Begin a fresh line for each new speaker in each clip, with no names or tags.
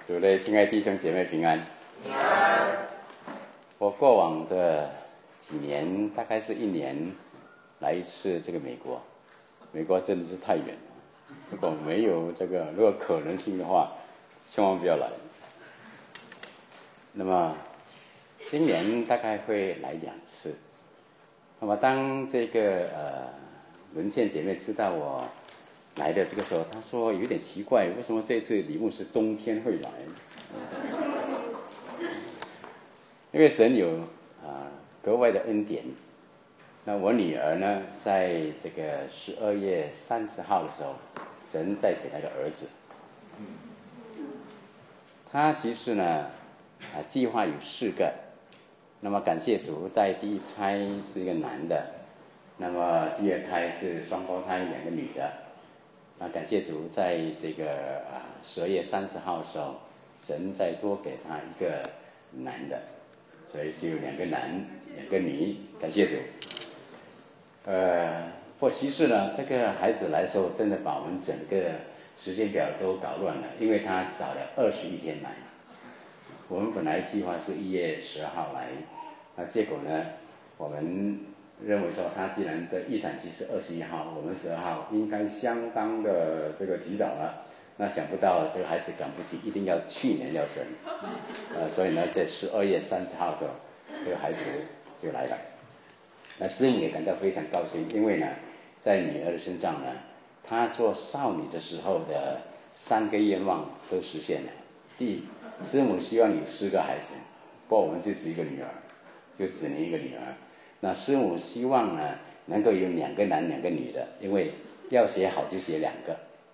主内亲爱弟兄姐妹平安。
平安。
我过往的几年，大概是1年来一次这个美国。美国真的是太远了，如果没有如果可能性的话，千万不要来。那么今年大概会来2次。那么当文倩姐妹知道我来的这个时候，她说有点奇怪，为什么这次李牧师冬天会来？因为神有格外的恩典。那我女儿呢，在这个12月30号的时候，神再给她个儿子。她其实呢，计划有4个。那么感谢主，在第一胎是一个男的，那么第2胎是双胞胎2个女的。感谢主，在这个12月30号的时候，神再多给他一个男的，所以是有2个男2个女，感谢主。或其实呢，这个孩子来的时候，真的把我们整个时间表都搞乱了，因为他早了21天来。我们本来计划是1月12号来，那结果呢，我们认为说他既然的预产期是21号，我们12号应该相当的提早了。那想不到这个孩子赶不及，一定要去年要生，所以呢，在12月30号的时候，这个孩子就来了。那师母也感到非常高兴，因为呢，在女儿的身上呢，她做少女的时候的3个愿望都实现了。第一，师母希望有4个孩子，不过我们就只一个女儿，就只能一个女儿。那师母希望呢，能够有2个男2个女的，因为要写好就写2个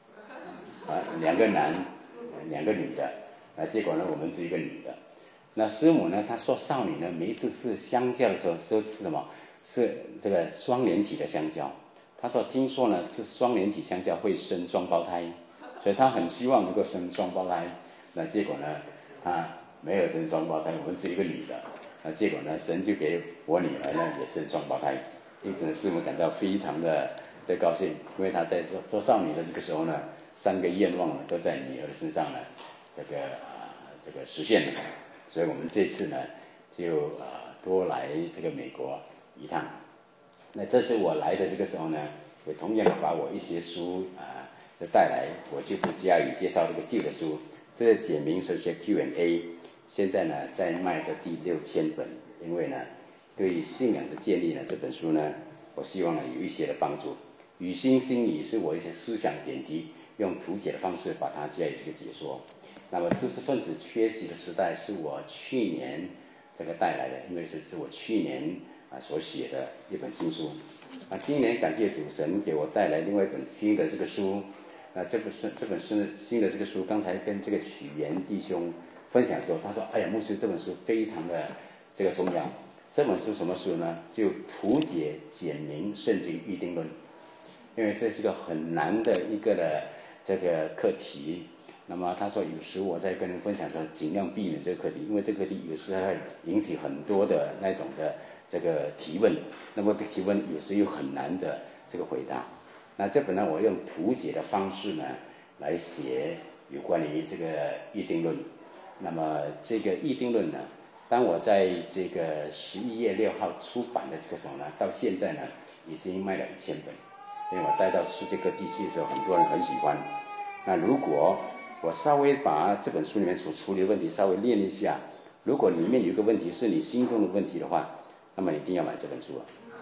，2个男2个女的。结果呢，我们只一个女的。那师母呢，她说少女呢，每一次吃香蕉的时候说吃什么？是这个双连体的香蕉。她说听说呢，吃双连体香蕉会生双胞胎，所以她很希望能够生双胞胎。那结果呢，她没有生双胞胎，我们只一个女的。那结果呢，神就给我女儿呢也生双胞胎，因此师母感到非常的高兴，因为她在做少女的这个时候呢，3个愿望呢都在女儿的身上呢这个实现了。所以我们这次呢就多来这个美国一趟。那这次我来的这个时候呢，也同样把我一些书带来，我就不加以介绍这个旧的书。这是简明神学 Q&A， 现在呢在卖的第6000本。因为呢，对信仰的建立呢，这本书呢，我希望呢有一些的帮助。语心心理是我一些思想点题，用图解的方式把它加以这个解说。那么知识分子缺席的时代是我去年带来的，因为是我去年所写的一本新书。今年感谢主神给我带来另外一本新的这个书。这本新的这个书，刚才跟这个许言弟兄分享的时候，他说：“哎呀，牧师，这本书非常的重要。这本书什么书呢？就图解简明圣经预定论，因为这是个很难的一个的课题。那么他说，有时我在跟人分享的时候，尽量避免这个课题，因为这个课题有时会引起很多的那种的提问，那么提问有时又很难的回答。那这本呢，我用图解的方式呢来写有关于这个预定论。那么这个预定论呢，当我在这个11月6号出版的这个时候呢，到现在呢已经卖了1000本，因为我带到世界各地去的时候，很多人很喜欢。那如果我稍微把这本书里面所处理的问题稍微练一下，如果里面有一个问题是你心中的问题的话，那么你一定要买这本书。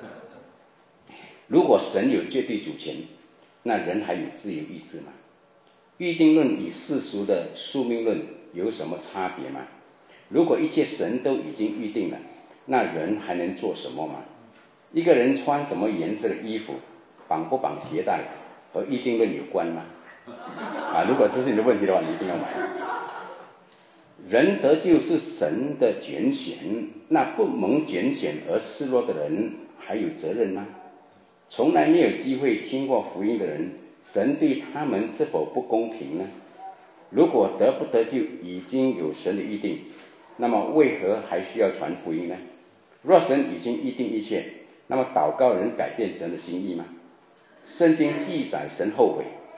如果神有绝对主权，那人还有自由意志吗？预定论与世俗的宿命论有什么差别吗？如果一切神都已经预定了，那人还能做什么吗？一个人穿什么颜色的衣服，绑不绑鞋带，和预定论有关吗？如果这是你的问题的话，你一定要买。人得救是神的拣选，那不蒙拣选而失落的人还有责任吗？从来没有机会听过福音的人，神对他们是否不公平呢？如果得不得救已经有神的预定，那么为何还需要传福音呢？若神已经预定一切，那么祷告能改变神的心意吗？圣经记载神后悔，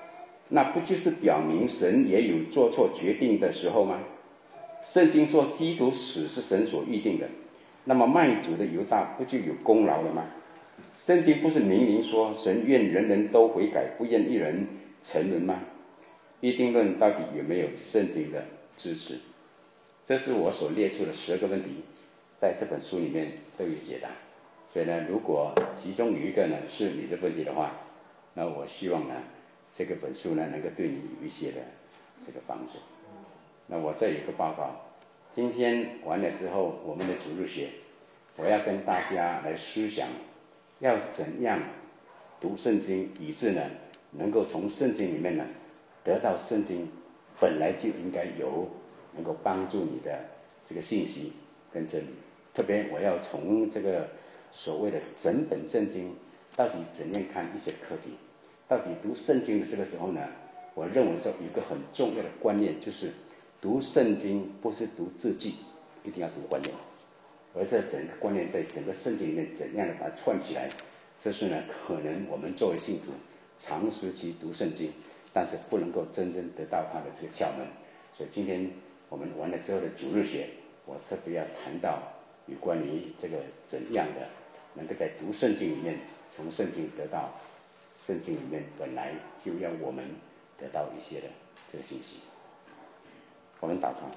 那不就是表明神也有做错决定的时候吗？圣经说基督死是神所预定的，那么卖主的犹大不就有功劳了吗？圣经不是明明说神愿人人都悔改，不愿一人沉沦吗？预定论到底有没有圣经的支持？这是我所列出的12个问题，在这本书里面都有解答。所以呢，如果其中有一个呢是你的问题的话，那我希望呢这个本书呢能够对你有一些的这个帮助。那我这有个报告，今天完了之后，我们的主日学，我要跟大家来思想，要怎样读圣经，以致呢能够从圣经里面呢得到圣经本来就应该有能够帮助你的这个信息跟真理。特别我要从这个所谓的整本圣经到底怎样看一些课题，到底读圣经的这个时候呢，我认为说有一个很重要的观念，就是读圣经不是读字句，一定要读观念，而这整个观念在整个圣经里面怎样的把它串起来，这是呢可能我们作为信徒长时期读圣经，但是不能够真正得到它的这个窍门。所以今天我们完了之后的主日学，我特别要谈到有关于这个怎样的能够在读圣经里面，从圣经得到圣经里面本来就要我们得到一些的这个信息。我们祷告。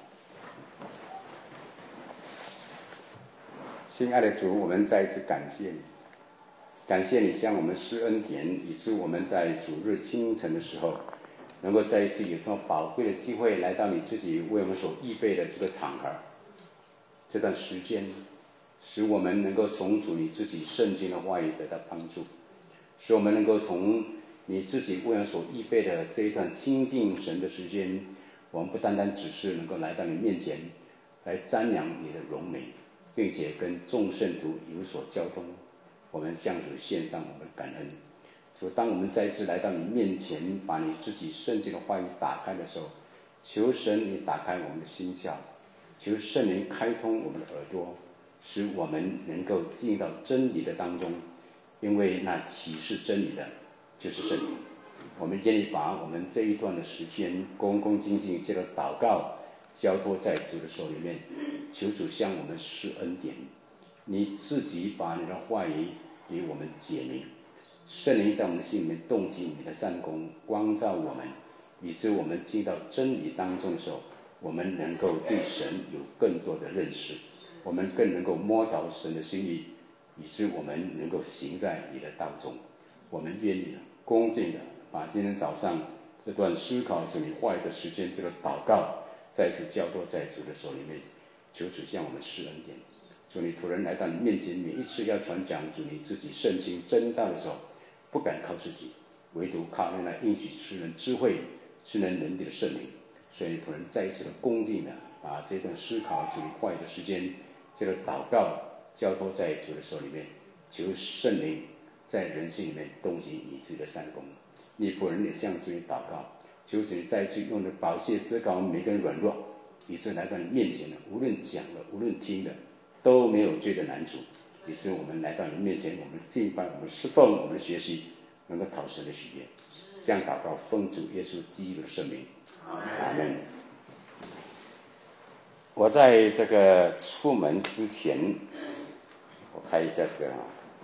亲爱的主，我们再一次感谢你，感谢你向我们施恩典，以致我们在主日清晨的时候，能够再一次有这么宝贵的机会来到你自己为我们所预备的这个场合。这段时间使我们能够从主你自己圣经的话语得到帮助，使我们能够从你自己为我们所预备的这一段亲近神的时间，我们不单单只是能够来到你面前来瞻仰你的荣美，并且跟众圣徒有所交通，我们向主献上我们的感恩。所以当我们再一次来到你面前，把你自己圣经的话语打开的时候，求神你打开我们的心窍，求圣灵开通我们的耳朵，使我们能够进到真理的当中，因为那启示真理的就是圣灵。我们愿意把我们这一段的时间恭恭敬敬借着祷告交托在主的手里面，求主向我们施恩典，你自己把你的话语给我们解明，圣灵在我们的心里面动起你的善功，光照我们，以致我们进到真理当中的时候，我们能够对神有更多的认识，我们更能够摸着神的心意，以致我们能够行在你的道中。我们愿意恭敬的把今天早上这段思考主你话语的时间，这个祷告再次交托在主的手里面，求主向我们施恩典。主你仆人来到你面前，每一次要传讲主你自己圣经真道的时候，不敢靠自己，唯独靠那应许赐人智慧、赐人能力的圣灵。所以仆人再一次的恭敬的把这段思考主你话语的时间，这个祷告交托在主的手里面，求圣灵在人心里面动起你自己的善功。你仆人也向主你祷告，求主你再一次用的宝血遮盖我们每个人软弱，以致来到你面前的，无论讲的无论听的都没有罪的难处，以致我们来到你面前，我们敬拜，我们侍奉，我们学习，能够讨神的喜悦。这样祷告奉主耶稣基督的圣名，阿门。我在这个出门之前，我看一下这个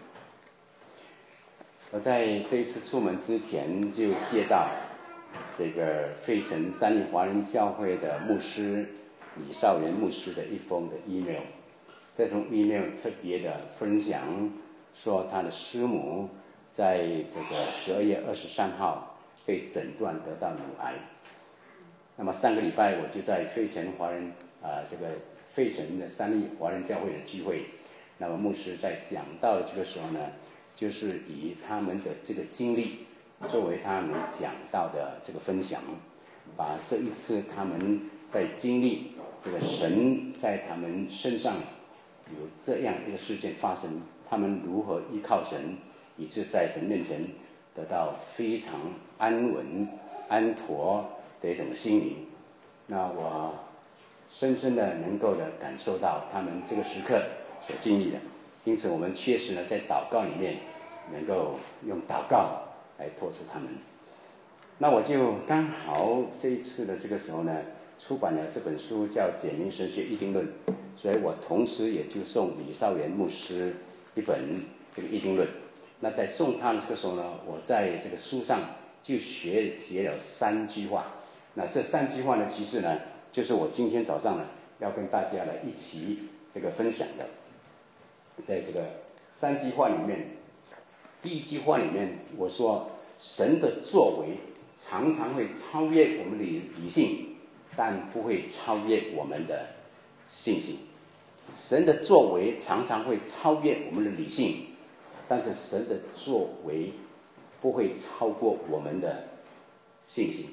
我在这一次出门之前就接到这个费城三一华人教会的牧师李少元牧师的一封的 email。这封 email 特别的分享说，他的师母在这个12月23号被诊断得到乳癌。那么上个礼拜我就在费城华人这个费城的三一华人教会的聚会，那么牧师在讲到的这个时候呢，就是以他们的这个经历作为他们讲到的这个分享，把这一次他们在经历这个神在他们身上有这样一个事件发生，他们如何依靠神，以致在神面前得到非常安稳安妥的一种心灵。那我深深的能够的感受到他们这个时刻所经历的，因此我们确实呢在祷告里面能够用祷告来托住他们。
那我就刚好这一次的这个时候呢，出版了这本书叫《简明神学议定论》，所以我同时也就送李少元牧师一本这个议定论。那在送他的这个时候呢，我在这个书上就写了3句话。那这3句话呢，其实呢，就是我今天早上呢要跟大家来一起这个分享的。在这个3句话里面，第一句话里面我说，神的作为常常会超越我们的理性，但不会超越我们的信心。神的作为常常会超越我们的理性，但是神的作为不会超过我们的信心。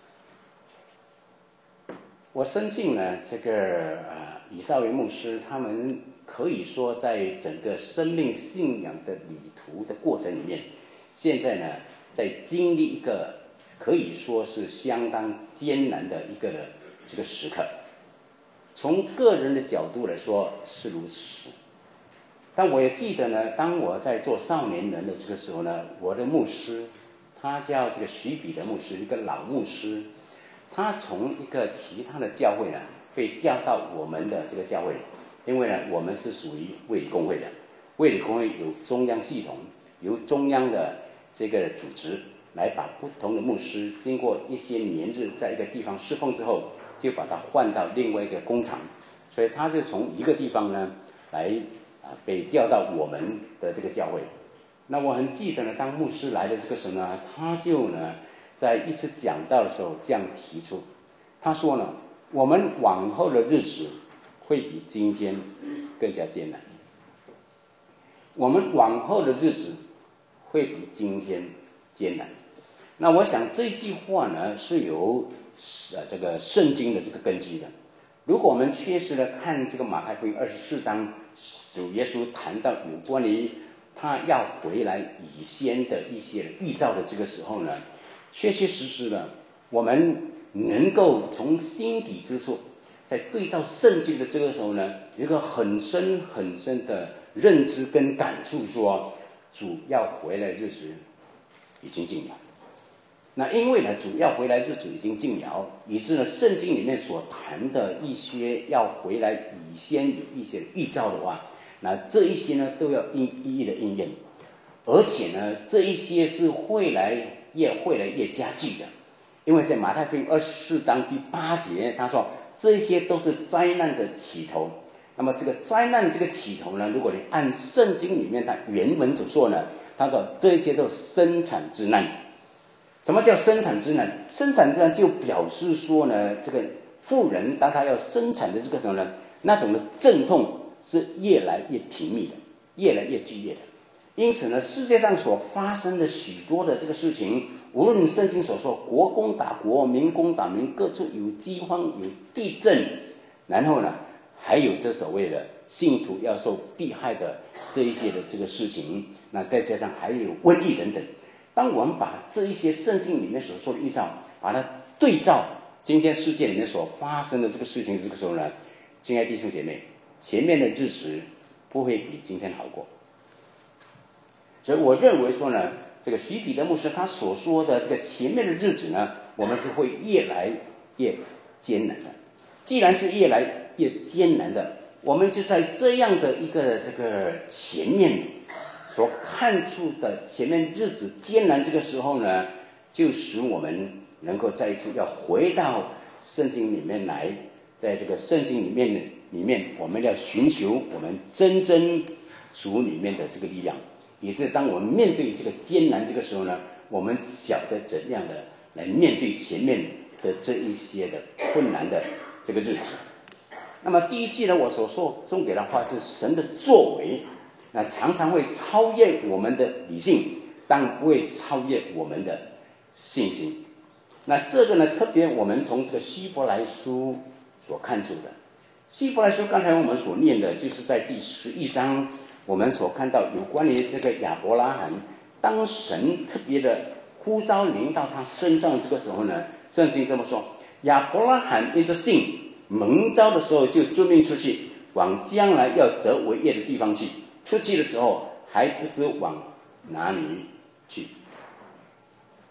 我深信呢，这个李少元牧师他们可以说在整个生命信仰的旅途的过程里面，现在呢在经历一个可以说是相当艰难的一个这个时刻。从个人的角度来说是如此，但我也记得呢，当我在做少年人的这个时候呢，我的牧师他叫这个许彼得牧师，一个老牧师，他从一个其他的教会呢被调到我们的这个教会，因为呢我们是属于卫理公会的，卫理公会有中央系统，由中央的这个组织来把不同的牧师经过一些年日在一个地方侍奉之后，就把它换到另外一个工厂，所以他就从一个地方呢来被调到我们的这个教会。那我很记得呢，当牧师来的这个时候呢，他就呢在一次讲道的时候这样提出，他说呢，我们往后的日子会比今天更加艰难，我们往后的日子会比今天艰难。那我想这句话呢是由这个圣经的这个根据的。如果我们确实的看这个马太福音24章，主耶稣谈到有关于他要回来以先的一些预兆的这个时候呢，确确实实的我们能够从心底之处，在对照圣经的这个时候呢，有一个很深很深的认知跟感触，说主要回来的日子已经近了。那因为呢主要回来日子已经近了，以致呢圣经里面所谈的一些要回来以先有一些预兆的话，那这一些呢都要一一的应验，而且呢这一些是会来越加剧的。因为在马太福音24章第8节他说，这些都是灾难的起头。那么这个灾难这个起头呢，如果你按圣经里面它原文所说呢，他说这一些都是生产之难。什么叫生产之难？生产之难就表示说呢，这个妇人当她要生产的这个时候呢，那种的阵痛是越来越频密的，越来越剧烈的。因此呢，世界上所发生的许多的这个事情，无论圣经所说国攻打国，民攻打民，各处有饥荒，有地震，然后呢还有这所谓的信徒要受迫害的这一些的这个事情，那再加上还有瘟疫等等。当我们把这一些圣经里面所说的预兆，把它对照今天世界里面所发生的这个事情，这个时候呢，亲爱的弟兄姐妹，前面的日子不会比今天好过。所以我认为说呢，这个许彼得牧师他所说的这个前面的日子呢，我们是会越来越艰难的。既然是越来越艰难的，我们就在这样的一个这个前面所看出的前面日子艰难，这个时候呢，就使我们能够再一次要回到圣经里面来，在这个圣经里面我们要寻求我们真正主里面的这个力量，也就是当我们面对这个艰难这个时候呢，我们晓得怎样的来面对前面的这一些的困难的这个日子。那么第一句呢，我所说重点的话是神的作为，那常常会超越我们的理性，但不会超越我们的信心。那这个呢，特别我们从这个希伯来书所看出的。希伯来书刚才我们所念的，就是在第11章，我们所看到有关于这个亚伯拉罕，当神特别的呼召临到他身上这个时候呢，圣经这么说：亚伯拉罕因着信蒙召的时候，就遵命出去，往将来要得为业的地方去。出去的时候还不知往哪里去。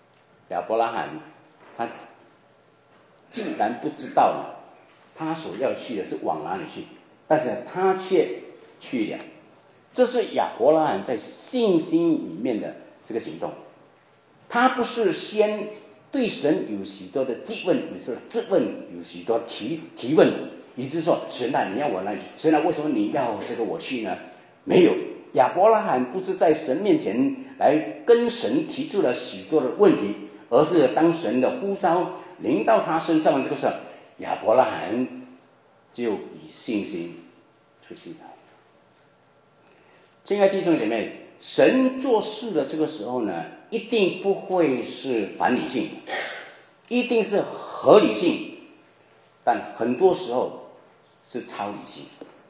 亚伯拉罕他竟然不知道了，他所要去的是往哪里去，但是他却去了。这是亚伯拉罕在信心里面的这个行动。他不是先对神有许多的质问，有时候质问，有许多提问，以致说神啊，你要我哪里去？神啊，为什么你要这个我去呢？没有，亚伯拉罕不是在神面前来跟神提出了许多的问题，而是当神的呼召临到他身上的这个时候，亚伯拉罕就以信心出去了。亲爱的弟兄姐妹，神做事的这个时候呢，一定不会是反理性，一定是合理性，但很多时候是超理性，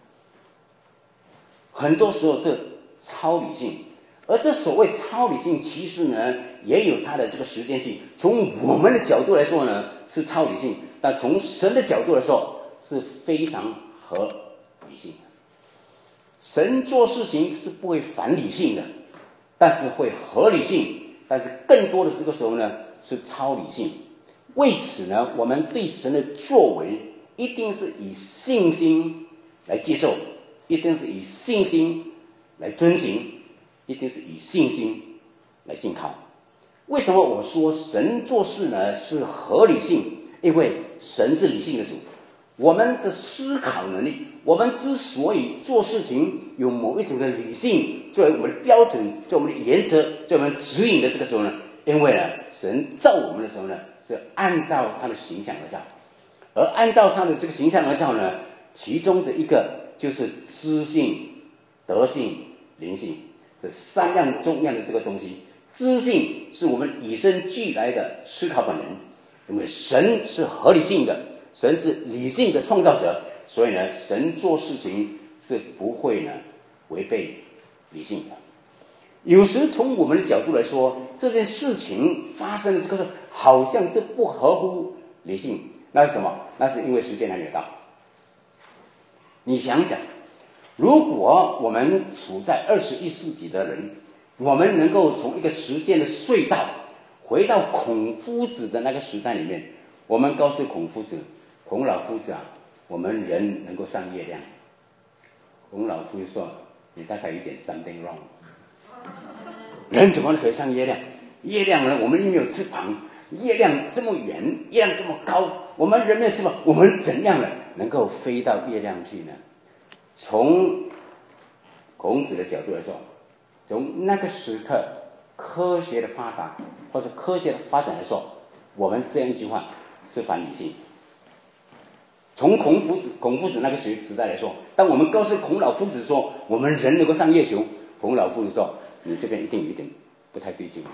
很多时候是超理性。而这所谓超理性，其实呢也有它的这个时间性。从我们的角度来说呢是超理性，但从神的角度来说是非常合理性的。神做事情是不会反理性的，但是会合理性，但是更多的这个时候呢是超理性。为此呢，我们对神的作为一定是以信心来接受，一定是以信心来遵行，一定是以信心来信靠。为什么我说神做事呢是合理性？因为神是理性的主，我们的思考能力，我们之所以做事情有某一种的理性作为我们的标准，作为我们的原则，作为我们指引的这个时候呢，因为呢神造我们的时候呢是按照他的形象而造，而按照他的这个形象而造呢，其中的一个就是知性、德性、灵性这三样重要的这个东西。知性是我们与生俱来的思考本能，因为神是合理性的，神是理性的创造者，所以呢神做事情是不会呢违背理性的。有时从我们的角度来说，这件事情发生的这个时候好像是不合乎理性，那是什么？那是因为时间还没有到。你想想，如果我们处在21世纪的人，我们能够从一个时间的隧道回到孔夫子的那个时代里面，我们告诉孔老夫子啊，我们人能够上月亮。孔老夫子说，你大概有点 something wrong， 人怎么可以上月亮？月亮呢，我们又没有翅膀，月亮这么远，月亮这么高，我们人没有翅膀，我们怎样能够飞到月亮去呢？从孔子的角度来说，从那个时刻科学的发达或者科学的发展来说，我们这样一句话是反理性。从孔夫子那个时代来说，当我们告诉孔老夫子说我们人能够上月球，孔老夫子说你这边一定有一点不太对劲，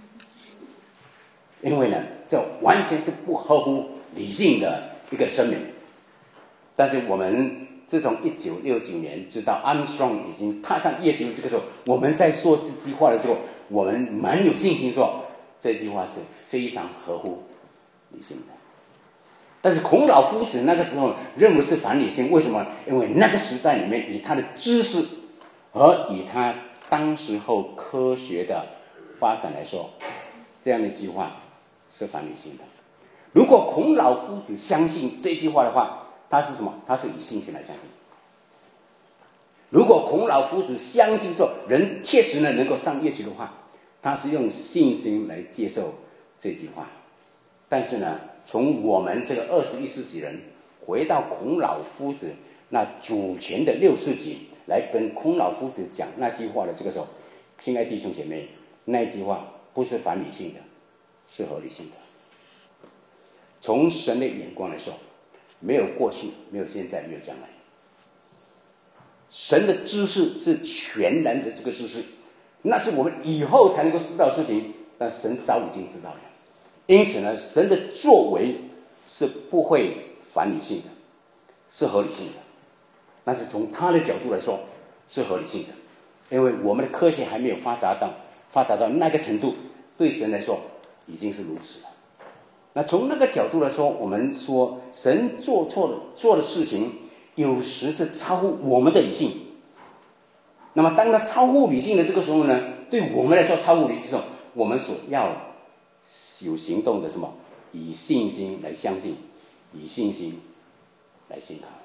因为呢这完全是不合乎理性的一个声明。但是我们自从1969年知道 Armstrong 已经踏上月球这个时候，我们在说这句话的时候，我们蛮有信心说这句话是非常合乎理性的。但是孔老夫子那个时候认为是反理性，为什么？因为那个时代里面以他的知识和以他当时候科学的发展来说，这样的一句话是反理性的。如果孔老夫子相信这句话的话，他是什么？他是以信心来相信。如果孔老夫子相信说人确实呢能够上月球的话，他是用信心来接受这句话。但是呢，从我们这个21世纪人回到孔老夫子那主前的6世纪来跟孔老夫子讲那句话的这个时候，亲爱的弟兄姐妹，那句话不是反理性的，是合理性的。从神的眼光来说，没有过去，没有现在，没有将来。神的知识是全然的这个知识，那是我们以后才能够知道的事情，但神早已经知道了。因此呢，神的作为是不会反理性的，是合理性的。但是从他的角度来说是合理性的，因为我们的科学还没有发达到那个程度，对神来说已经是如此了。那从那个角度来说，我们说神做的事情有时是超乎我们的理性。那么当他超乎理性的这个时候呢，对我们来说超乎理性的时候，我们所要
有行动的什么？以信心来相信，以信心来信靠。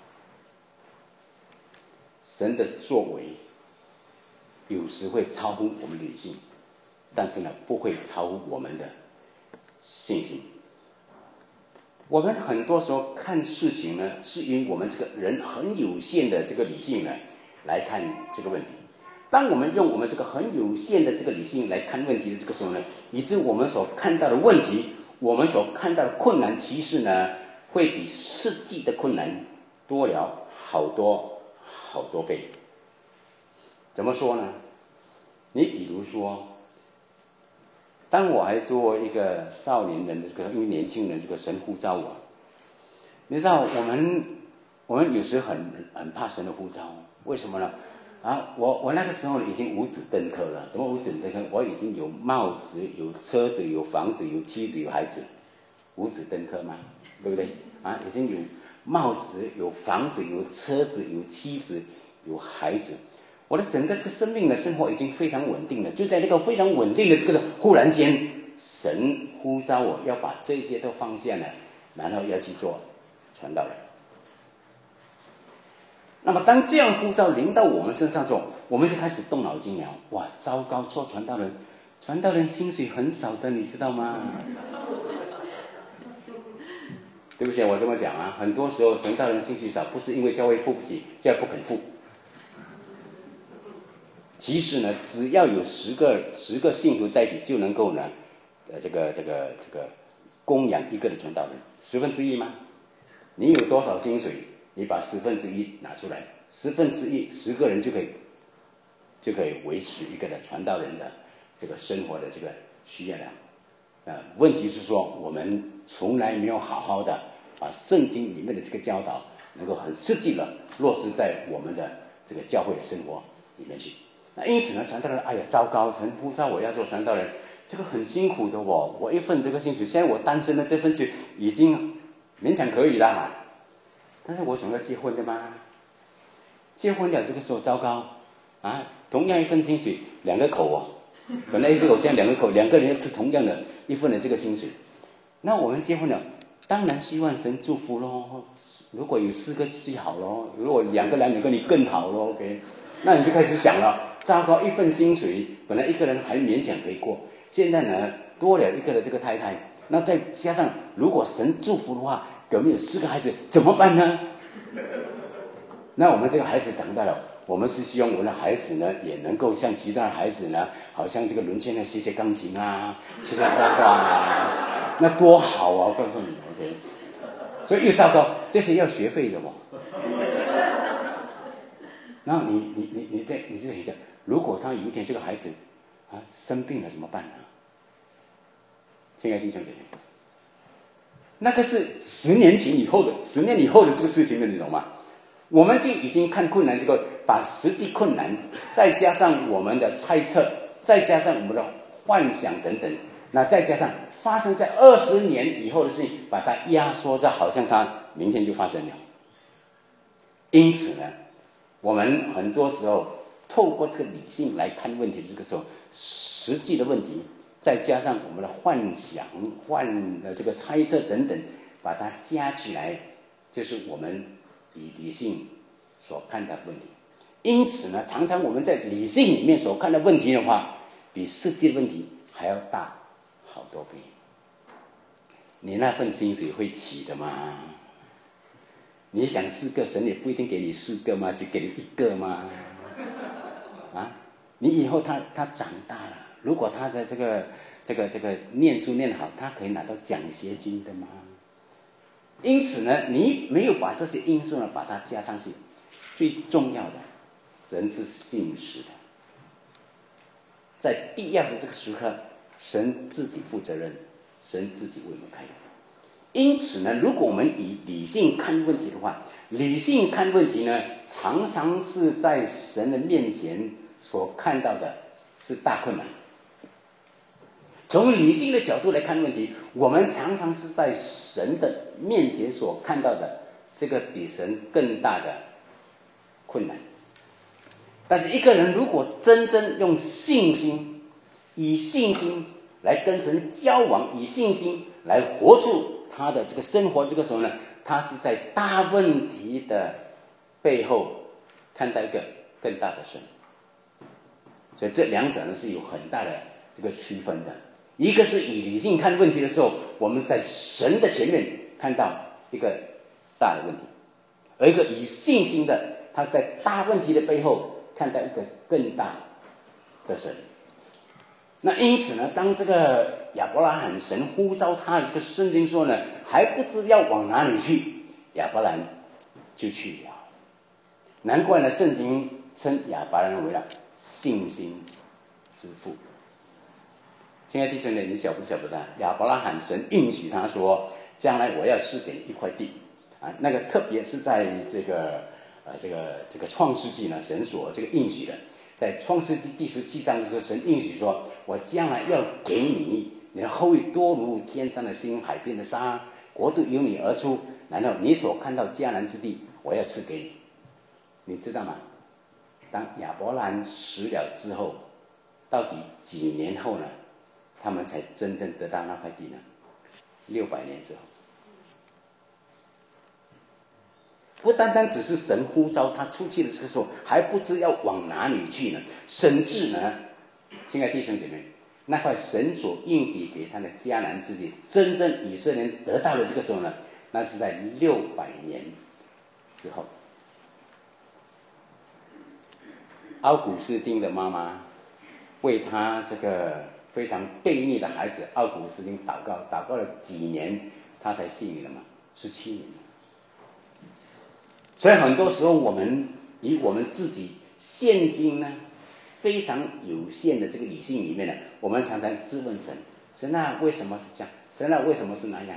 神的作为有时会超乎我们的理性，但是呢，不会超乎我们的信心。我们很多时候看事情呢，是因为我们这个人很有限的这个理性呢来看这个问题。当我们用我们这个很有限的这个理性来看问题的这个时候呢，以致我们所看到的问题，我们所看到的困难，其实呢，会比实际的困难多了好多好多倍。怎么说呢？你比如说，当我还做一个少年人的这个，因为年轻人这个神呼召我，你知道我们有时很怕神的呼召，为什么呢？我那个时候已经五子登科了。怎么五子登科？我已经有帽子、有车子、有房子、有妻子、有孩子，五子登科嘛，对不对？已经有帽子、有房子、有车子、有妻子、有孩子。我的整个这个生命的生活已经非常稳定了。就在那个非常稳定的这个忽然间，神呼召我要把这些都放下了，然后要去做传道人。那么当这样呼召临到我们身上之后，我们就开始动脑筋了。哇，糟糕，做传道人，传道人薪水很少的，你知道吗？对不起，我这么讲啊，很多时候传道人薪水少，不是因为教会付不起，教会不肯付。其实呢，只要有10个信徒在一起，就能够呢，这个供养一个的传道人，1/10吗？你有多少薪水？你把1/10拿出来，1/10 10个人就可以维持一个的传道人的这个生活的这个需要了。问题是说，我们从来没有好好的把圣经里面的这个教导，能够很实际的落实在我们的这个教会的生活里面去。那因此呢，传道人，哎呀，糟糕，神呼召我要做传道人，这个很辛苦的哦。我一份这个薪水，现在我单身的这份钱已经勉强可以了。但是我总要结婚的嘛，结婚了这个时候糟糕啊！同样一份薪水，2个口哦，本来一个口现在2个口，2个人要吃同样的一份的这个薪水。那我们结婚了，当然希望神祝福咯。如果有4个最好咯，如果2个男2个女更好咯 ，OK。那你就开始想了，糟糕，一份薪水本来一个人还勉强可以过，现在呢多了一个的这个太太，那再加上如果神祝福的话，表面有4个孩子怎么办呢？那我们这个孩子长大了，我们是希望我们的孩子呢也能够像其他的孩子呢，好像这个轮圈呢学钢琴啊，学画画啊，那多好啊！我告诉你 ，OK。所以又糟糕，这些要学费的嘛。然后你在想，如果他有一天这个孩子生病了怎么办呢？亲爱的弟兄姐妹，那个是10年以后的这个事情了，你懂吗？我们就已经看困难这个，把实际困难，再加上我们的猜测，再加上我们的幻想等等，那再加上发生在20年以后的事情，把它压缩在好像它明天就发生了。因此呢，我们很多时候透过这个理性来看问题的这个时候，实际的问题再加上我们的幻想、这个猜测等等，把它加起来，就是我们以理性所看到的问题。因此呢，常常我们在理性里面所看的问题的话，比实际的问题还要大好多倍。你那份薪水会起的吗？你想4个，神也不一定给你4个嘛，就给你1个嘛。你以后他长大了，如果他的这个念书念好，他可以拿到奖学金的嘛。因此呢，你没有把这些因素呢把它加上去，最重要的，神是信实的，在必要的这个时刻，神自己负责任，神自己为我们开路。因此呢，如果我们以理性看问题的话，理性看问题呢，常常是在神的面前所看到的是大困难。从理性的角度来看问题，我们常常是在神的面前所看到的这个比神更大的困难。但是一个人如果真正用信心，以信心
来跟神交往，以信心来活出他的这个生活。这个时候呢，他是在大问题的背后看到一个更大的神。所以这两者呢是有很大的这个区分的。一个是以理性看问题的时候，我们在神的前面看到一个大的问题；而一个以信心的，他在大问题的背后看到一个更大的神。那因此呢，当这个亚伯拉罕神呼召他的这个圣经说呢，还不知要往哪里去，亚伯兰就去了。难怪呢，圣经称亚伯兰为了信心之父。亲爱的弟兄们，你晓不晓得亚伯拉罕神应许他说，将来我要赐给你一块地啊，那个特别是在这个创世纪呢，神所这个应许的。在创世纪第17章的时候，神应许说，我将来要给你，你的后裔多如天上的星，海边的沙，国度由你而出，然后你所看到迦南之地，我要赐给你。你知道吗？当亚伯兰死了之后，到底几年后呢，他们才真正得到那块地呢？600年之后。不单单只是神呼召他出去的这个时候，还不知要往哪里去呢，甚至呢，亲爱的弟兄姐妹，那块神所应许给他的迦南之地，真正以色列人得到的这个时候呢，那是在600年之后。奥古斯丁的妈妈为他这个非常悖逆的孩子奥古斯丁祷告，祷告了几年，他才信你了吗？17年。所以很多时候我们以我们自己现今呢非常有限的这个理性里面呢，我们常常质问神：神啊，为什么是这样？神啊，为什么是那样？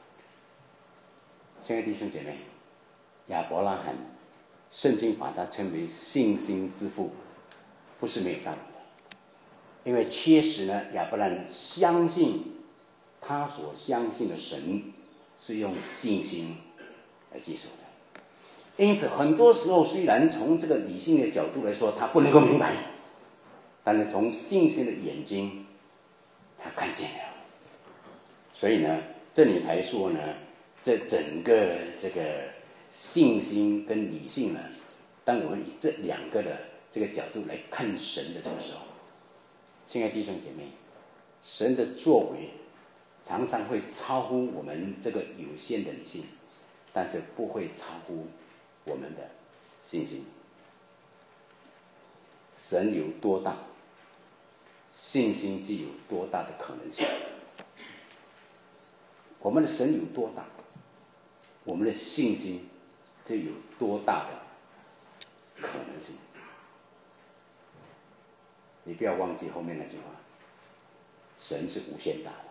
亲爱的弟兄姐妹，亚伯拉罕，圣经把他称为信心之父，不是没有道理的。因为确实呢，亚伯拉罕相信他所相信的神是用信心来接受的。因此很多时候虽然从这个理性的角度来说他不能够明白，但是从信心的眼睛他看见了。所以呢，这里才说呢，这整个这个信心跟理性呢，当我们以这两个的这个角度来看神的这个时候，亲爱的弟兄姐妹，神的作为常常会超乎我们这个有限的理性，但是不会超乎我们的信心。神有多大，信心就有多大的可能性。我们的神有多大，我们的信心就有多大的可能性。你不要忘记后面那句话，神是无限大的。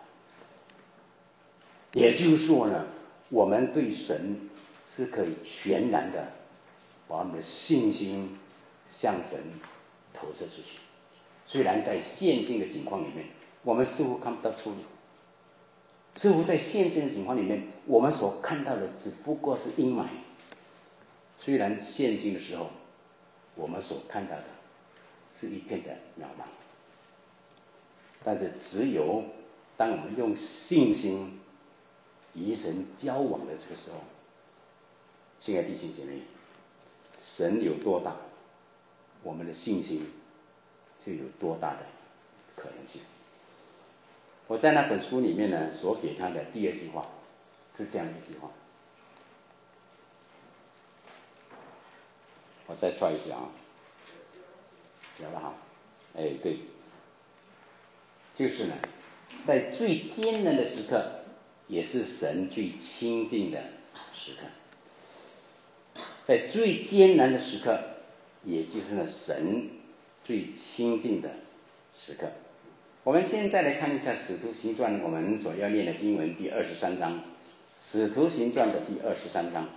也就是说呢，我们对神是可以全然的把我们的信心向神投射出去。虽然在现今的情况里面，我们似乎看不到出路，似乎在现今的情况里面，我们所看到的只不过是阴霾。虽然现今的时候，我们所看到的是一片的渺茫，但是只有当我们用信心与神交往的这个时候，亲爱的弟兄姐妹，神有多大，我们的信心就有多大的可能性。我在那本书里面呢，所给他的第二句话是这样一句话，我再try一下啊，有了哈，哎，对，就是呢，在最艰难的时刻，也是神最亲近的时刻。在最艰难的时刻，也就是呢神最亲近的时刻。我们现在来看一下《使徒行传》，我们所要念的经文第23章，《使徒行传》的第23章，《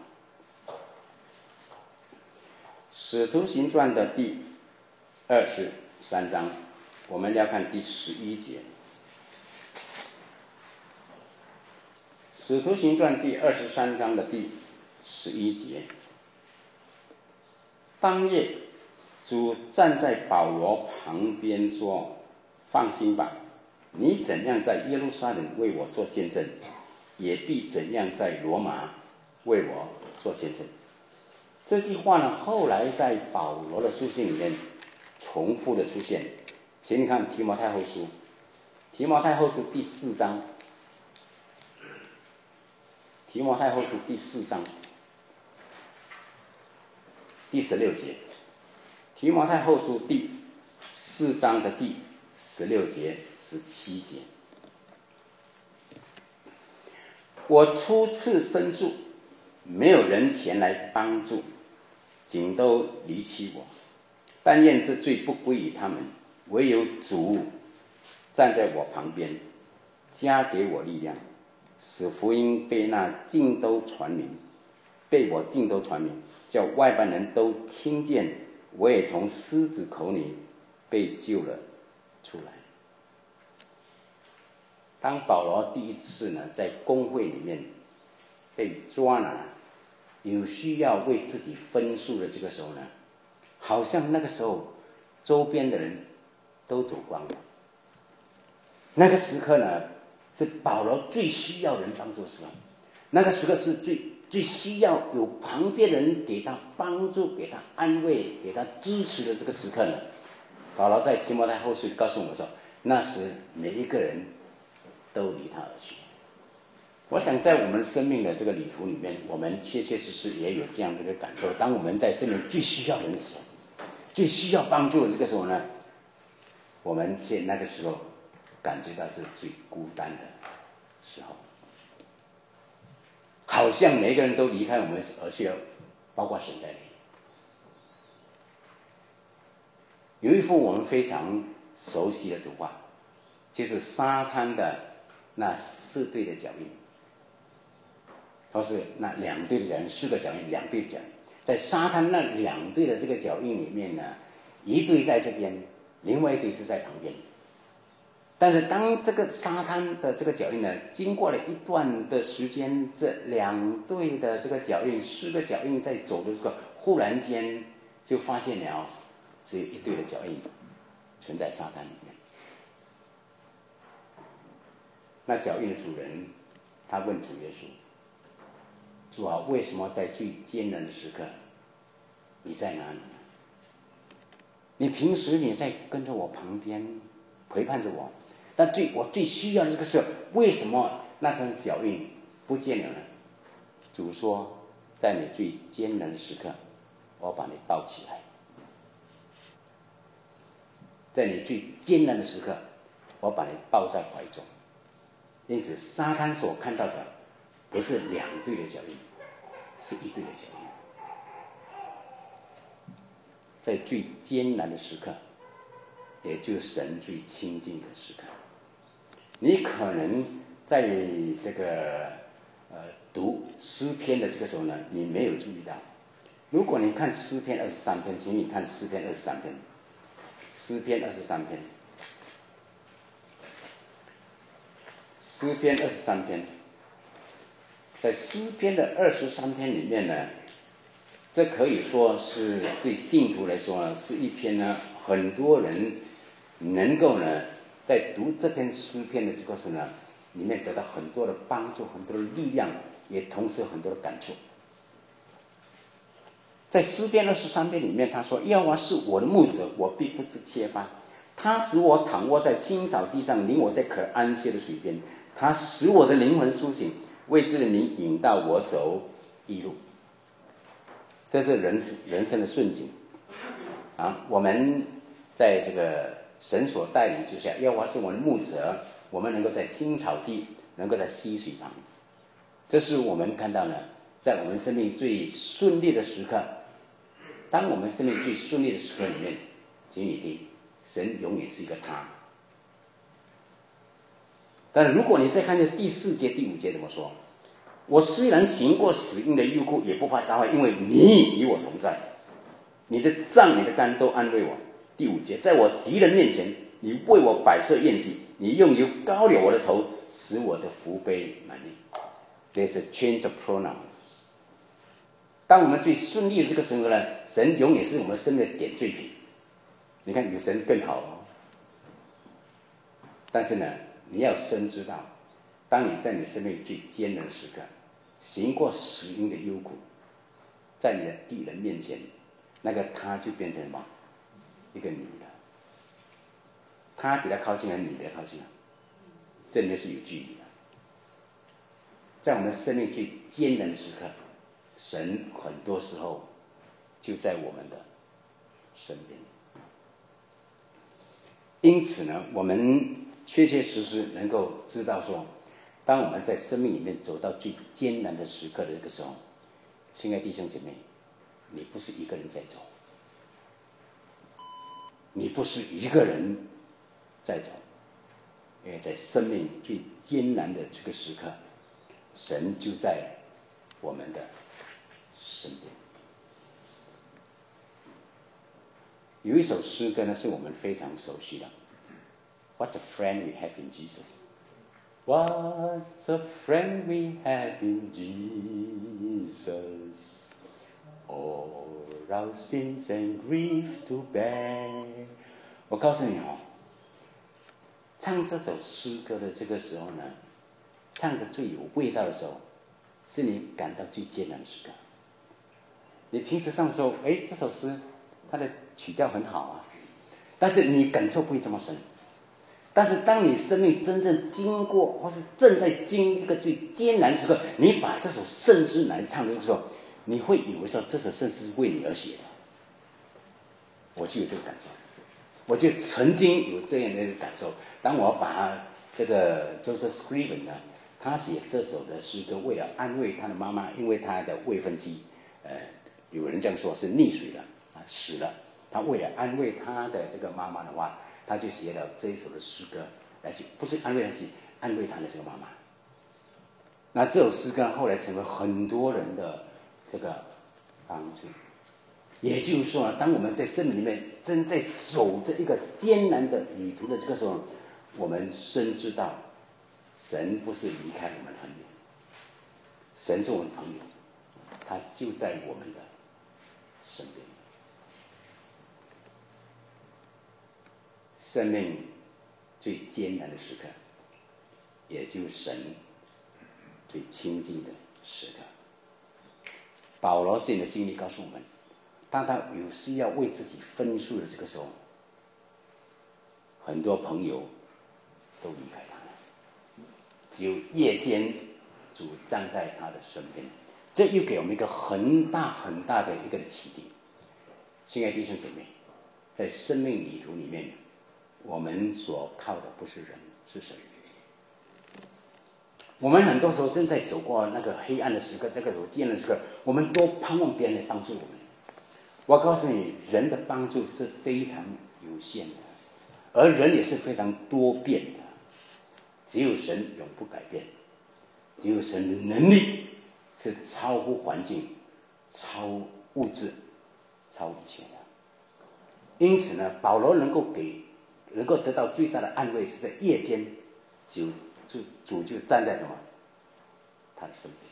使徒行传》的第23章，我们要看第11节。《使徒行传》第23章的第11节。当夜，主站在保罗旁边说：“放心吧， 你怎样在耶路撒冷为我做见证，也必怎样在罗马为我做见证。这句话呢，后来在保罗的书信里面重复的出现。请你看提摩太后书，提摩太后书第4章，提摩太后书第4章第16节，提摩太后书第4章的第16节、17节。我初次申诉，没有人前来帮助，竟都离弃我。但愿这罪不归于他们，唯有主站在我旁边，加给我力量，使福音被我尽都传明，叫外邦人都听见，我也从狮子口里被救了出来。当保罗第一次呢在公会里面被抓拿，有需要为自己分诉的这个时候呢，好像那个时候周边的人都走光了。那个时刻呢，是保罗最需要人帮助的时候，那个时刻是最需要有旁边人给他帮助、给他安慰、给他支持的这个时刻呢。保罗在提摩太后书告诉我们说，那时每一个人都离他而去。我想在我们生命的这个旅途里面，我们确确实实也有这样的一个感受。当我们在生命最需要人的时候，最需要帮助的这个时候呢，我们在那个时候感觉到是最孤单的时候，好像每个人都离开我们而去了，包括神在内。有一幅我们非常熟悉的图画，就是沙滩的那4对的脚印，都是那2对的脚印，4个脚印，2对的脚印。在沙滩那2对的这个脚印里面呢，一对在这边，另外一对是在旁边。但是当这个沙滩的这个脚印呢，经过了一段的时间，这2对的这个脚印，4个脚印在走的时候，忽然间就发现了只有1对的脚印存在沙滩里面。那脚印的主人他问主耶稣，主啊，为什么在最艰难的时刻你在哪里呢？你平时你在跟着我旁边陪伴着我，但我最需要的这个时候，为什么那条脚印不见了呢？主说，在你最艰难的时刻，我把你抱起来。在你最艰难的时刻，我把你抱在怀中。因此沙滩所看到的不是2对的脚印，是1对的脚印。在最艰难的时刻，也就是神最亲近的时刻，你可能在这个读诗篇的这个时候呢，你没有注意到。如果你看诗篇23篇，请你看诗篇23篇，诗篇23篇，诗篇23篇，在诗篇的23篇里面呢，这可以说是对信徒来说呢，是一篇呢很多人能够呢在读这篇诗篇的这个时候呢，里面得到很多的帮助，很多的力量，也同时很多的感触。在诗篇23篇里面，他说：耶和华是我的牧者，我必不致缺乏。他使我躺卧在青草地上，领我在可安歇的水边。他使我的灵魂苏醒，为之的名引导我走义路。这是人生的顺境啊！我们在这个神所带领之下，耶和华是我们的牧者，我们能够在青草地，能够在溪水旁。这是我们看到呢，在我们生命最顺利的时刻。当我们生命最顺利的时刻里面，请你听，神永远是一个他。但如果你再看这第4节、第5节怎么说？我虽然行过死荫的幽谷，也不怕遭害，因为你与我同在。你的杖、你的竿都安慰我。第5节，在我敌人面前，你为我摆设宴席，你用油膏了我的头，使我的福杯满溢。There's a change of pronoun。当我们最顺利的这个时候呢，神永远是我们生命的点缀品。你看，有神更好哦。
但是呢，你要深知道，当你在你生命最艰难的时刻，行过死荫的幽谷，在你的敌人面前，那个他就变成什么？一个你了。他比较靠近，还是你比较靠近啊？这里面是有距离的。在我们生命最艰难的时刻，神很多时候就在我们的身边。因此呢，我们确确实实能够知道说，当我们在生命里面走到最艰难的时刻的这个时候，亲爱的弟兄姐妹，你不是一个人在走，你不是一个人在走，因为在生命最艰难的这个时刻，神就在我们的身边。有一首诗歌呢，是我们非常熟悉的。What a friend we have in Jesus. What a friend we have in Jesus. All our sins and grief to bear. 我告诉你哦，唱这首诗歌的这个时候呢，唱的最有味道的时候，是你感到最艰难的时刻。你平时唱的时候，这首诗它的曲调很好啊，但是你感受不会这么深。但是当你生命真正经过或是正在经历一个最艰难的时刻，你把这首圣诗来唱的时候，你会以为说这首圣诗是为你而写的。我就有这个感受，我就曾经有这样的一个感受。当我把这个Joseph Scriven 呢，他写这首的诗歌，为了安慰他的妈妈，因为他的未婚妻，有人这样说是溺水了啊，死了。他为了安慰他的这个妈妈的话，他就写了这一首的诗歌来去，不是安慰他自己，安慰他的这个妈妈。那这首诗歌后来成为很多人的这个帮助。也就是说，当我们在生命里面正在走这一个艰难的旅途的这个时候，我们深知道，神不是离开我们很远，神是我们朋友，他就在我们的身边。生命最艰难的时刻，也就是神最亲近的时刻。保罗这样的经历告诉我们，当他有事要为自己分数的这个时候，很多朋友都离开他了，只有夜间主站在他的身边。这又给我们一个很大很大的一个启迪。亲爱的弟兄姐妹，在生命旅途里面，我们所靠的不是人，是神。我们很多时候正在走过那个黑暗的时刻，这个艰难的时刻，我们都盼望别人来帮助我们。我告诉你，人的帮助是非常有限的，而人也是非常多变的。只有神永不改变，只有神的能力是超乎环境、超物质、超一切的。因此呢，保罗能够得到最大的安慰，是在夜间，主就站在什么？他的身边。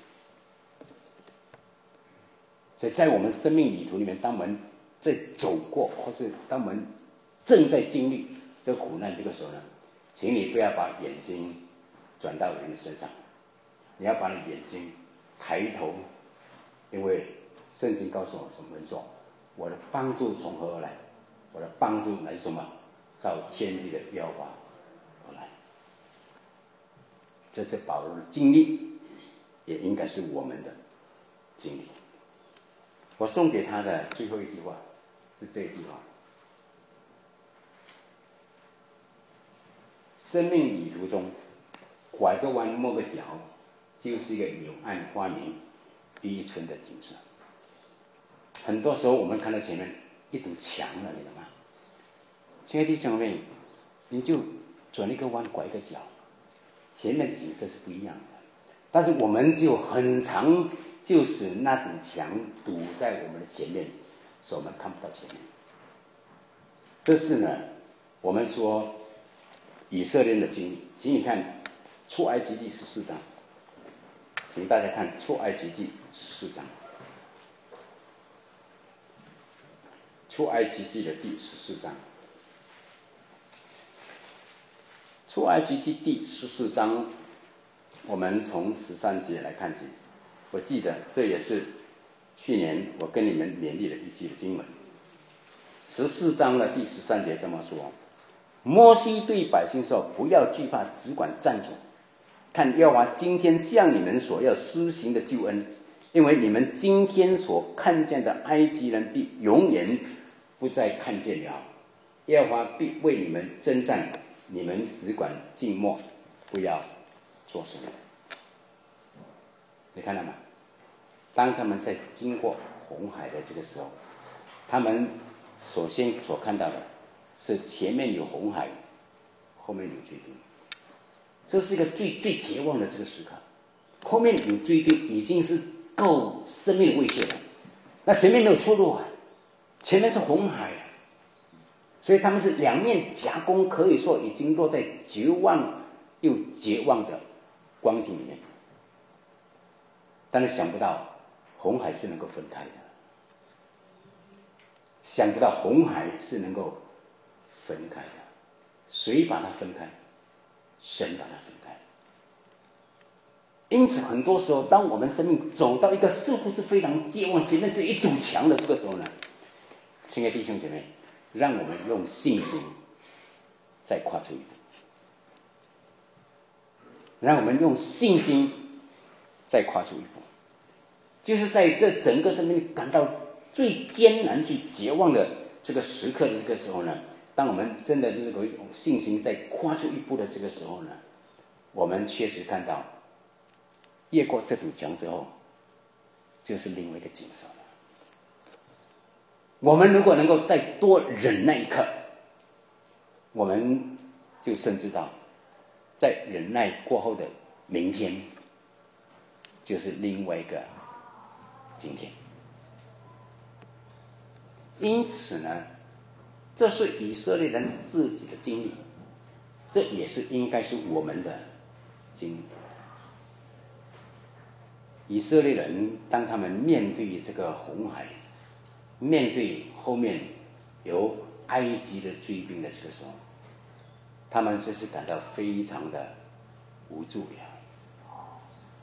所以在我们生命旅途里面，当我们在走过，或是当我们正在经历这个苦难这个时候呢，请你不要把眼睛转到人的身上，你要把你眼睛抬头，因为圣经告诉我什么人说，我的帮助从何而来？我的帮助来自什么？造天地的耶和华而来。这是保罗的经历，也应该是我们的经历。我送给他的最后一句话是这一句话：生命旅途中，拐个弯抹个角，就是一个柳暗花明逼春的景色。很多时候我们看到前面一堵墙了，你懂吗？亲爱的弟兄妹，你就转一个弯，拐一个角，前面的景色是不一样的。但是我们就很常就是那堵墙堵在我们的前面，所以我们看不到前面。这是呢，我们说以色列人的经历。请你看出埃及记14章，请大家看出埃及记14章，出埃及记的第14章。 出埃及记第14章，我们从13节来看起。我记得这也是去年我跟你们勉励的一句的经文。14章的第13节这么说：摩西对百姓说，不要惧怕，只管站住，看耶和华今天向你们所要施行的救恩，因为你们今天所看见的埃及人必永远不再看见了。耶和华必为你们征战，你们只管静默，不要做什么。你看到吗？当他们在经过红海的这个时候，他们首先所看到的是前面有红海，后面有追兵。这是一个最绝望的这个时刻，后面有追兵已经是够生命威胁了，那前面没有出路啊，前面是红海啊，所以他们是两面夹攻，可以说已经落在绝望又绝望的光景里面。但是想不到红海是能够分开的，想不到红海是能够分开的。谁把它分开？神把它分开。因此很多时候当我们生命走到一个似乎是非常绝望，前面只有一堵墙的这个时候呢，亲爱的弟兄姐妹，让我们用信心再跨出一步，让我们用信心再跨出一步，就是在这整个生命感到最艰难最绝望的这个时刻的这个时候呢，当我们真的这个用信心再跨出一步的这个时候呢，我们确实看到越过这堵墙之后就是另外一个景色了。我们如果能够再多忍耐一刻，我们就深知道在忍耐过后的明天就是另外一个今天。因此呢，这是以色列人自己的经历，这也是应该是我们的经历。以色列人当他们面对这个红海，面对后面有埃及的追兵的这个时候，他们就是感到非常的无助了。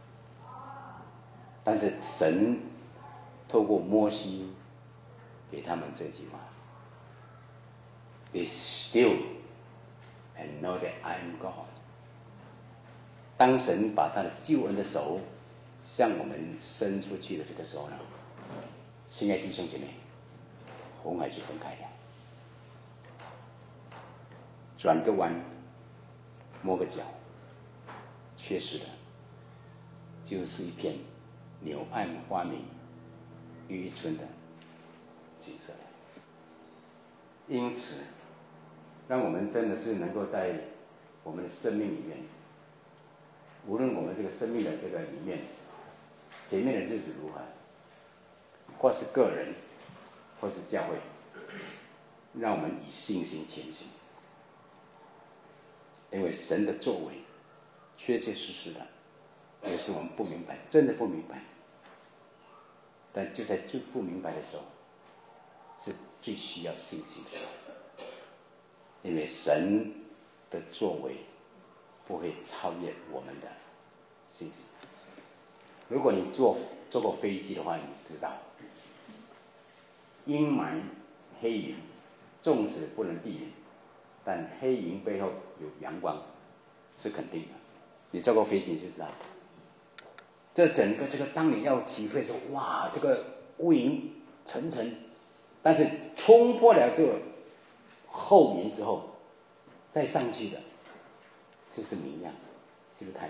但是神透过摩西给他们这句话 ：Be still and know that I am God。当神把他的救恩的手向我们伸出去的这个时候呢，亲爱的弟兄姐妹，红海就分开了，转个弯，摸个角，确实的，就是一片柳暗花明渔村的景色了。因此，让我们真的是能够在我们的生命里面，无论我们这个生命的这个里面，前面的日子如何，或是个人，或是教会，让我们以信心前行。因为神的作为确确实实的，也是我们不明白，真的不明白。但就在最不明白的时候，是最需要信心的时候。因为神的作为不会超越我们的信心。如果你坐过飞机的话，你知道阴霾、黑云，纵使不能避免，但黑云背后有阳光是肯定的。你坐过飞机就知道，这整个这个当你要起飞的时候，哇，这个乌云层层，但是冲破了这个后云之后，再上去的就是明亮，就是太阳。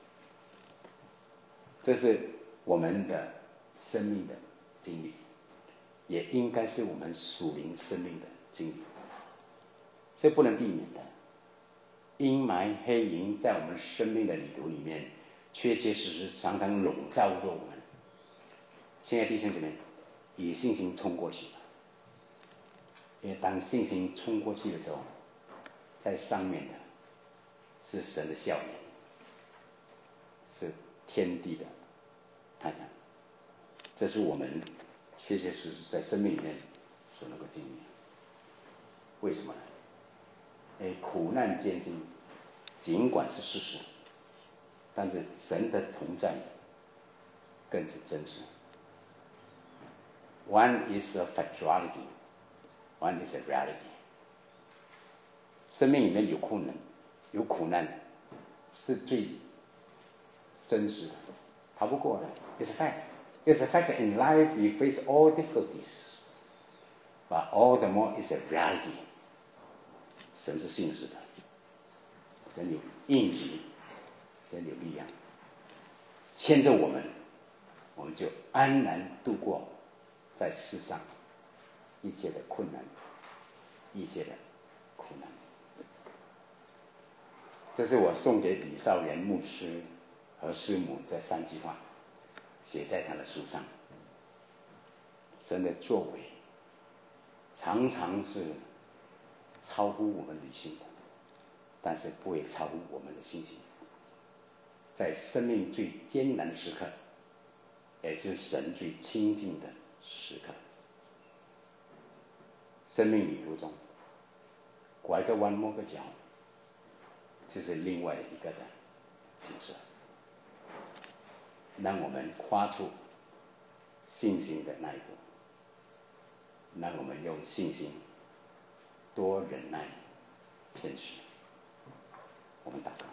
这是我们的生命的经历，也应该是我们属灵生命的经历，这不能避免的。阴霾黑云在我们生命的旅途里面，确确实实常常笼罩着我们。亲爱的弟兄姐妹，以信心冲过去吧。因为当信心冲过去的时候，在上面的是神的笑脸，是天地的太阳。这是我们确确实实在生命里面所能够经历。为什么呢？苦难艰辛
尽管是事实，但是神的同在更是真实。One is a factuality, one is a reality. 生命里面有困难，有苦难，是最真实的，逃不过的。It's a fact. It's a fact that in life we face all difficulties, but all the more it's a reality. 神是信实的，神有应许，神有力量，牵着我们，我们就安然度过在世上一切的困难，一切的苦难。这是我送给李少元牧师和师母这3句话，写在他的书上。神的作为常常是超乎我们理性的，但是不会超乎我们的信心。在生命最艰难的时刻，也就是神最亲近的时刻，生命旅途中拐个弯抹个角，就是另外一个的景色，让我们跨出信心的那一步，让我们用信心多忍耐片时。我们祷告。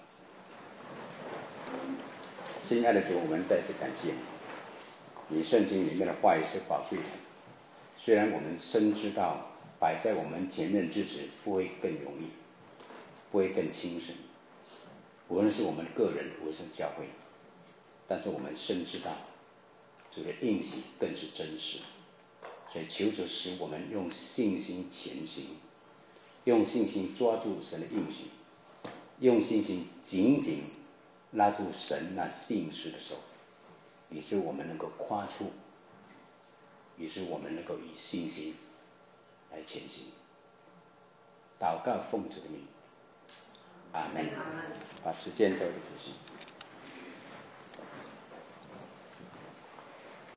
亲爱的主，我们再次感谢你，你圣经里面的话语是宝贵的。虽然我们深知道摆在我们前面之时不会更容易，不会更轻省，无论是我们个人，无论是教会，但是我们深知道这个应许更是真实。所以求主使我们用信心前行，用信心抓住神的应许，用信心紧紧拉住神那信实的手，以致我们能够跨出，以致我们能够以信心来前行。祷告奉主的名，阿门。把时间交给主席。